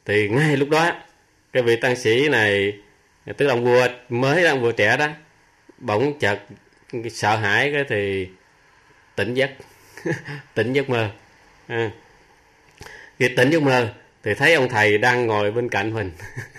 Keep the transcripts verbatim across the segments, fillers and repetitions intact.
Thì ngay lúc đó cái vị tăng sĩ này, tức là ông vua mới đó, ông vua trẻ đó, bỗng chợt sợ hãi cái thì tỉnh giấc. Tỉnh giấc mơ. À, khi tỉnh giấc mơ thì thấy ông thầy đang ngồi bên cạnh mình.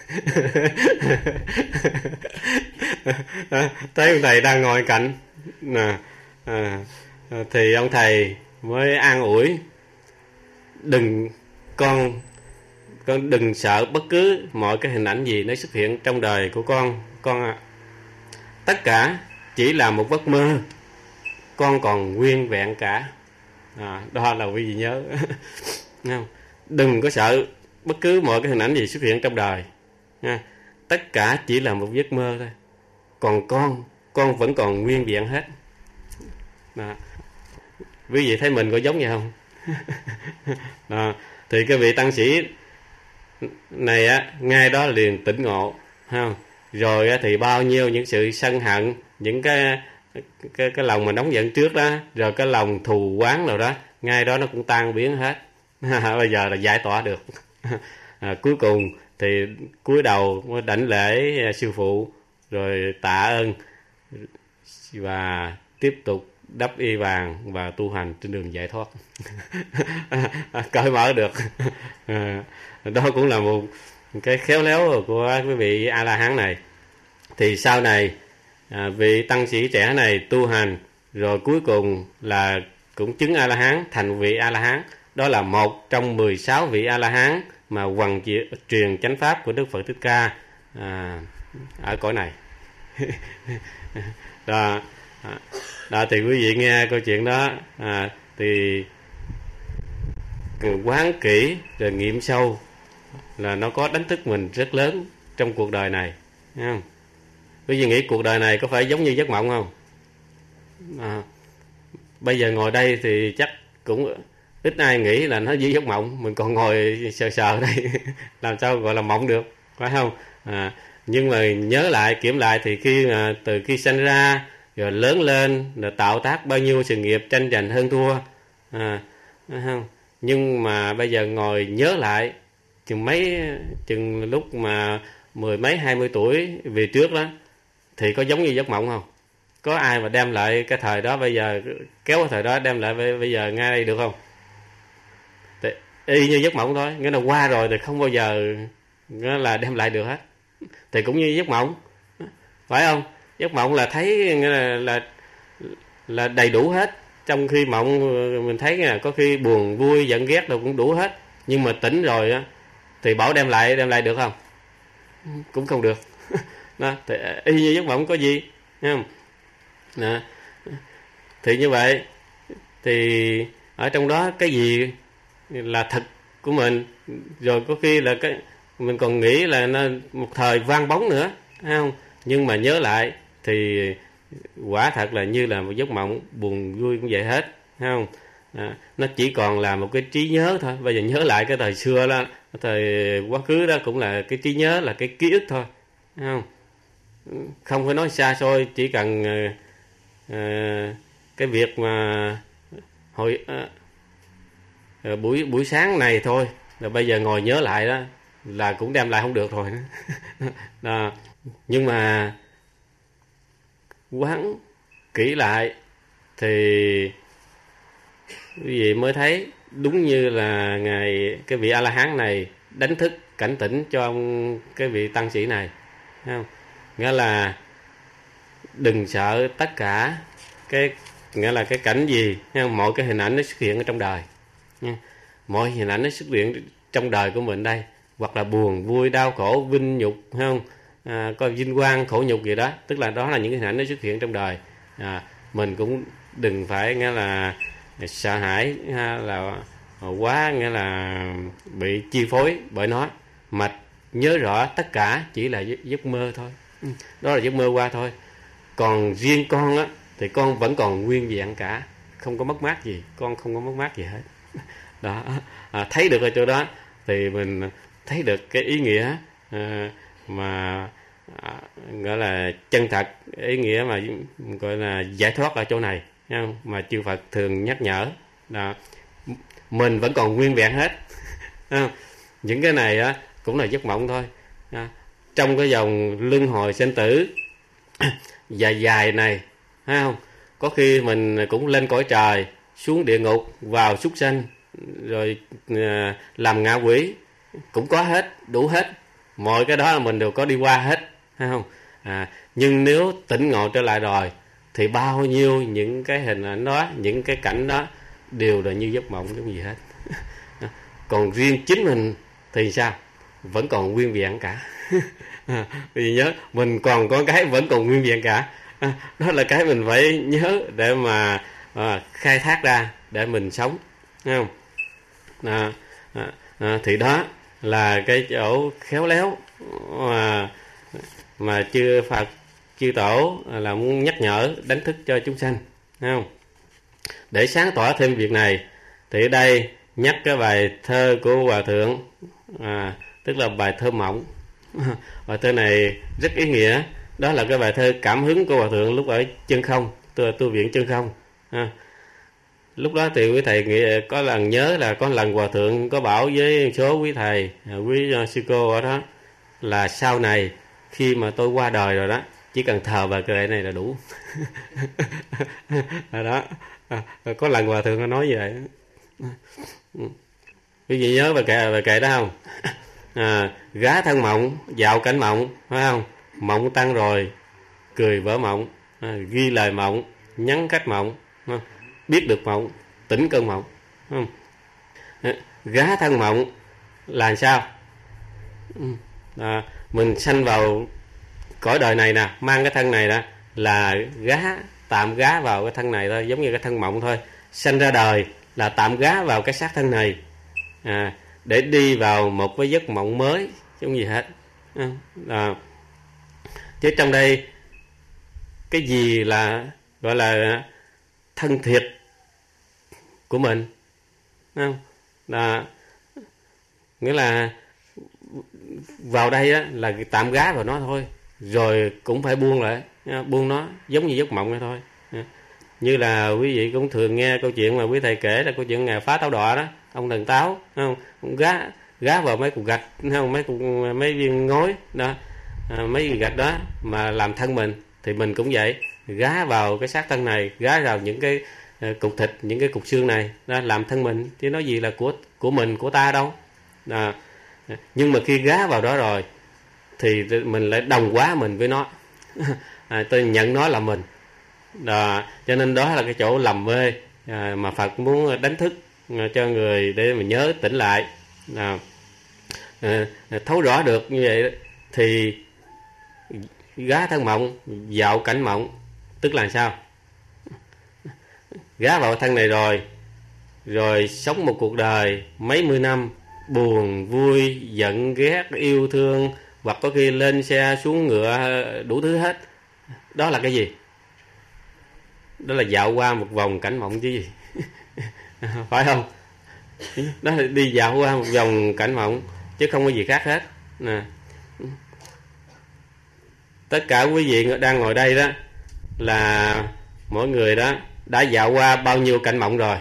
Thấy ông thầy đang ngồi cạnh. À, à, thì ông thầy mới an ủi: đừng con con đừng sợ bất cứ mọi cái hình ảnh gì nó xuất hiện trong đời của con con ạ. À, tất cả chỉ là một giấc mơ, con còn nguyên vẹn cả. À, đó là quý vị nhớ. Không? Đừng có sợ bất cứ mọi cái hình ảnh gì xuất hiện trong đời. À, tất cả chỉ là một giấc mơ thôi, còn con con vẫn còn nguyên vẹn hết. Đó. Quý vị thấy mình có giống vậy không? Đó. Thì cái vị tăng sĩ này á, ngay đó liền tỉnh ngộ, không? Rồi á, thì bao nhiêu những sự sân hận, những cái cái cái lòng mà nóng giận trước đó, rồi cái lòng thù oán nào đó, ngay đó nó cũng tan biến hết. Bây giờ là giải tỏa được. À, cuối cùng thì cúi đầu đảnh lễ sư phụ, rồi tạ ơn và tiếp tục đắp y vàng và tu hành trên đường giải thoát. Cởi mở được. À, đó cũng là một cái khéo léo của quý vị A La Hán này. Thì sau này à, vị tăng sĩ trẻ này tu hành rồi cuối cùng là cũng chứng A La Hán, thành vị A La Hán. Đó là một trong mười sáu vị A La Hán mà hoằng truyền chánh pháp của Đức Phật Thích Ca à, ở cõi này. Đó, đó thì quý vị nghe câu chuyện đó à, thì quán kỹ rồi nghiệm sâu là nó có đánh thức mình rất lớn trong cuộc đời này. Thấy không? Quý vị nghĩ cuộc đời này có phải giống như giấc mộng không? À, bây giờ ngồi đây thì chắc cũng ít ai nghĩ là nó như giấc mộng. Mình còn ngồi sờ sờ đây làm sao gọi là mộng được, phải không? À, nhưng mà nhớ lại, kiểm lại thì khi mà từ khi sinh ra rồi lớn lên, rồi tạo tác bao nhiêu sự nghiệp tranh giành hơn thua, à, không? Nhưng mà bây giờ ngồi nhớ lại chừng mấy chừng lúc mà mười mấy hai mươi tuổi về trước đó, thì có giống như giấc mộng không? Có ai mà đem lại cái thời đó bây giờ, kéo cái thời đó đem lại bây giờ ngay đây được không? Thì y như giấc mộng thôi, nghĩa là qua rồi thì không bao giờ nghĩa là đem lại được hết. Thì cũng như giấc mộng, phải không? Giấc mộng là thấy nghĩa là, là là đầy đủ hết. Trong khi mộng mình thấy là có khi buồn vui giận ghét đâu cũng đủ hết, nhưng mà tỉnh rồi á thì bảo đem lại đem lại được không? Cũng không được. Đó, thì y như giấc mộng có gì, thấy không? Đó. Thì như vậy thì ở trong đó cái gì là thật của mình, rồi có khi là cái mình còn nghĩ là nó một thời vang bóng nữa, thấy không? Nhưng mà nhớ lại thì quả thật là như là một giấc mộng, buồn vui cũng vậy hết, thấy không? À, nó chỉ còn là một cái trí nhớ thôi. Bây giờ nhớ lại cái thời xưa đó, cái thời quá khứ đó cũng là cái trí nhớ, là cái ký ức thôi, thấy không? Không phải nói xa xôi, chỉ cần uh, uh, cái việc mà hồi uh, uh, buổi buổi sáng này thôi là bây giờ ngồi nhớ lại đó là cũng đem lại không được rồi. Đó. Nhưng mà quán kỹ lại thì quý vị mới thấy đúng như là ngài cái vị A La Hán này đánh thức cảnh tỉnh cho ông cái vị tăng sĩ này, thấy không? Nghĩa là đừng sợ tất cả cái, nghĩa là cái cảnh gì, thấy không? Mọi cái hình ảnh nó xuất hiện ở trong đời nha. Mọi hình ảnh nó xuất hiện trong đời của mình đây, hoặc là buồn vui đau khổ vinh nhục, thấy không? À, có vinh quang khổ nhục gì đó, tức là đó là những cái hình ảnh nó xuất hiện trong đời. À, mình cũng đừng phải nghĩa là sợ hãi ha, là quá nghĩa là bị chi phối bởi nó, mà nhớ rõ tất cả chỉ là giấc mơ thôi, đó là giấc mơ qua thôi. Còn riêng con á thì con vẫn còn nguyên vẹn cả, không có mất mát gì, con không có mất mát gì hết. Đó, à, thấy được ở chỗ đó thì mình thấy được cái ý nghĩa à, mà à, gọi là chân thật, ý nghĩa mà gọi là giải thoát ở chỗ này, thấy không? Mà chư Phật thường nhắc nhở là mình vẫn còn nguyên vẹn hết. Những cái này á cũng là giấc mộng thôi. À, trong cái dòng luân hồi sinh tử dài dài này, thấy không? Có khi mình cũng lên cõi trời, xuống địa ngục, vào súc sanh, rồi à, làm ngạ quỷ, cũng có hết, đủ hết. Mọi cái đó là mình đều có đi qua hết, thấy không? À, nhưng nếu tỉnh ngộ trở lại rồi thì bao nhiêu những cái hình ảnh đó, những cái cảnh đó đều là như giấc mộng giống gì hết. Còn riêng chính mình thì sao? Vẫn còn nguyên vẹn cả. À, vì nhớ mình còn có cái vẫn còn nguyên vẹn cả. À, đó là cái mình phải nhớ để mà à, khai thác ra để mình sống, thấy không? À, à, à, thì đó là cái chỗ khéo léo mà mà chư Phật, chư Tổ là muốn nhắc nhở, đánh thức cho chúng sanh, thấy không? Để sáng tỏ thêm việc này thì ở đây nhắc cái bài thơ của Hòa Thượng, à, tức là bài thơ mộng. Bài thơ này rất ý nghĩa. Đó là cái bài thơ cảm hứng của Hòa Thượng lúc ở Chân Không, tu, tu viện Chân Không. À, lúc đó thì quý thầy nghĩ, có lần nhớ là có lần Hòa Thượng có bảo với số quý thầy, quý sư cô ở đó là sau này khi mà tôi qua đời rồi đó, chỉ cần thờ bài kệ này là đủ. À, đó à, có lần Hòa Thượng nói vậy. Quý vị nhớ bài kệ bài kệ đó không? À, gá thân mộng, dạo cảnh mộng, phải không? Mộng tăng rồi, cười vỡ mộng, à, ghi lời mộng, nhắn cách mộng, à, biết được mộng, tỉnh cơn mộng, không? À, gá thân mộng là sao? À, mình sanh vào cõi đời này nè, mang cái thân này nè, là gá, tạm gá vào cái thân này thôi, giống như cái thân mộng thôi. Sanh ra đời là tạm gá vào cái xác thân này, à, để đi vào một cái giấc mộng mới, chứ không gì hết. À, chứ trong đây cái gì là gọi là thân thiệt của mình, không? Là nghĩa là vào đây á, là tạm gá vào nó thôi, rồi cũng phải buông lại, buông nó giống như giấc mộng này thôi. Như là quý vị cũng thường nghe câu chuyện mà quý thầy kể là câu chuyện Ngài Phá Táo Đọa đó, ông thần táo, không? Ông gá gá vào mấy cục gạch, không? Mấy cục mấy viên ngói đó, à, mấy viên gạch đó mà làm thân mình, thì mình cũng vậy, gá vào cái xác thân này, gá vào những cái uh, cục thịt, những cái cục xương này đó, làm thân mình, chứ nói gì là của của mình, của ta đâu. À, nhưng mà khi gá vào đó rồi thì mình lại đồng hóa mình với nó. À, tôi nhận nó là mình đó, cho nên đó là cái chỗ lầm mê à, mà Phật muốn đánh thức à, cho người để mà nhớ tỉnh lại, à, à, thấu rõ được như vậy thì gá thân mộng, dạo cảnh mộng, tức là sao? Gá vào thân này rồi rồi sống một cuộc đời mấy mươi năm, buồn vui, giận ghét, yêu thương, hoặc có khi lên xe xuống ngựa, đủ thứ hết. Đó là cái gì? Đó là dạo qua một vòng cảnh mộng chứ gì. Phải không? Đó là đi dạo qua một vòng cảnh mộng, chứ không có gì khác hết nè. Tất cả quý vị đang ngồi đây đó là mỗi người đó đã dạo qua bao nhiêu cảnh mộng rồi?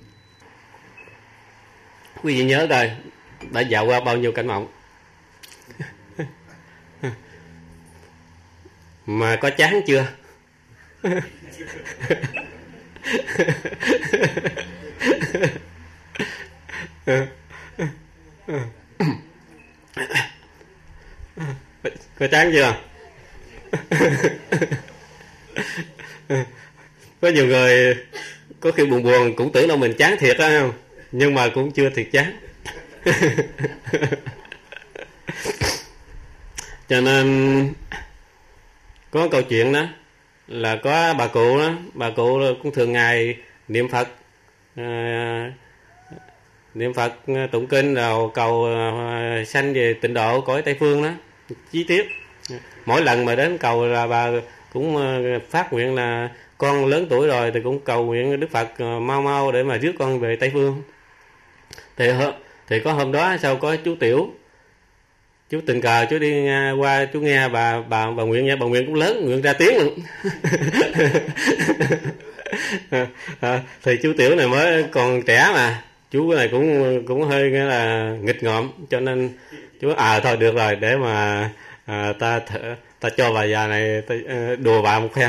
Quý vị nhớ coi, đã dạo qua bao nhiêu cảnh mộng? Mà có chán chưa? Có chán chưa? Có nhiều người có khi buồn buồn cũng tưởng là mình chán thiệt đó, không? Nhưng mà cũng chưa thiệt chán. Cho nên có câu chuyện đó là có bà cụ đó, bà cụ cũng thường ngày niệm Phật, à, niệm Phật tụng kinh rồi cầu à, sanh về tịnh độ cõi Tây Phương đó, chí tiết. Mỗi lần mà đến cầu là bà cũng phát nguyện là con lớn tuổi rồi thì cũng cầu nguyện Đức Phật mau mau để mà rước con về Tây Phương. Thì thì có hôm đó sao có chú Tiểu, chú tình cờ chú đi qua chú nghe bà bà bà nguyện nha, bà nguyện cũng lớn, nguyện ra tiếng luôn. À, thì chú Tiểu này mới còn trẻ mà, chú này cũng cũng hơi nghĩa là nghịch ngợm, cho nên chú à thôi được rồi, để mà à, ta ta cho bà già này ta, đùa bà một phen.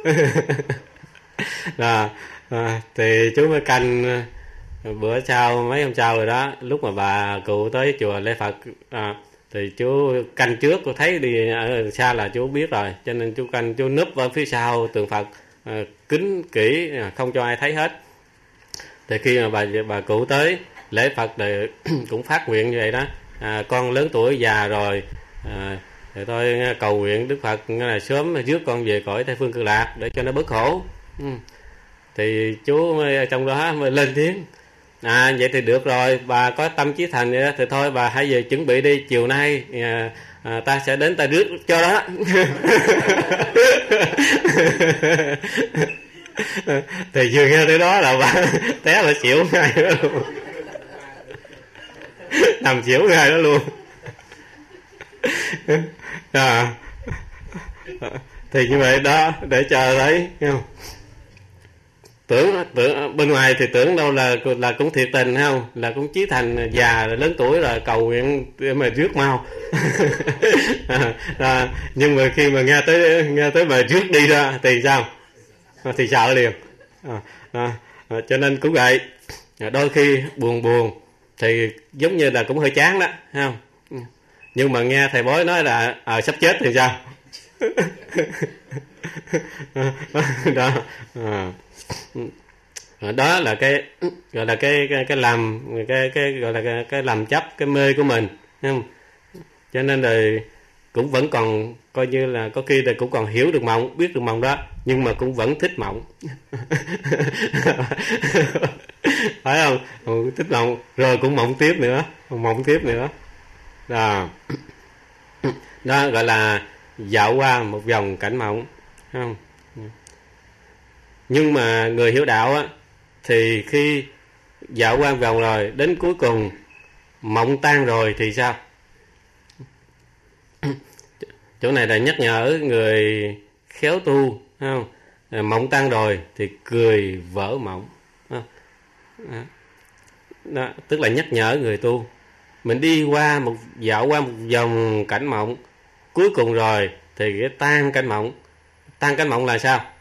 Đó, à, thì chú mới canh. Bữa sau, mấy hôm sau rồi đó, lúc mà bà cụ tới chùa lễ Phật à, thì chú canh trước, cô thấy đi ở xa là chú biết rồi, cho nên chú canh, chú núp ở phía sau tượng Phật, à, kín kỹ, không cho ai thấy hết. Thì khi mà bà bà cụ tới lễ Phật thì cũng phát nguyện như vậy đó, à, con lớn tuổi già rồi, à, thì tôi cầu nguyện Đức Phật là sớm rước con về cõi Tây Phương Cực Lạc để cho nó bớt khổ. Ừ. Thì chú mới, trong đó mới lên tiếng: à vậy thì được rồi, bà có tâm chí thành vậy đó, thì thôi bà hãy về chuẩn bị đi, chiều nay à, à, ta sẽ đến ta rước cho đó. Thì vừa nghe tới đó là bà té là xỉu ngay đó luôn, nằm xỉu ngay đó luôn. À, thì như vậy đó, để cho thấy không, tưởng tưởng bên ngoài thì tưởng đâu là là cũng thiệt tình, không là cũng chí thành, già rồi, lớn tuổi rồi, cầu nguyện để mà rước mau. À, à, nhưng mà khi mà nghe tới nghe tới mà rước đi ra thì sao? À, thì sợ liền. À, à, à, cho nên cũng vậy, à, đôi khi buồn buồn thì giống như là cũng hơi chán đó, không? Nhưng mà nghe thầy bói nói là à, sắp chết thì sao? Đó. À. Đó là cái gọi là cái cái cái làm cái cái gọi là cái, cái làm chấp, cái mê của mình, không? Cho nên là cũng vẫn còn coi như là có khi là cũng còn hiểu được mộng, biết được mộng đó, nhưng mà cũng vẫn thích mộng. Phải không? Ừ, thích mộng rồi cũng mộng tiếp nữa, mộng tiếp nữa. Đó. Đó gọi là dạo qua một vòng cảnh mộng, không? Nhưng mà người hiểu đạo á, thì khi dạo qua một vòng rồi, đến cuối cùng mộng tan rồi thì sao? Chỗ này là nhắc nhở người khéo tu, không? Mộng tan rồi thì cười vỡ mộng. Đó. Đó, tức là nhắc nhở người tu. Mình đi qua một dạo qua một vòng cảnh mộng, cuối cùng rồi thì cái tan cảnh mộng. Tan cảnh mộng là sao?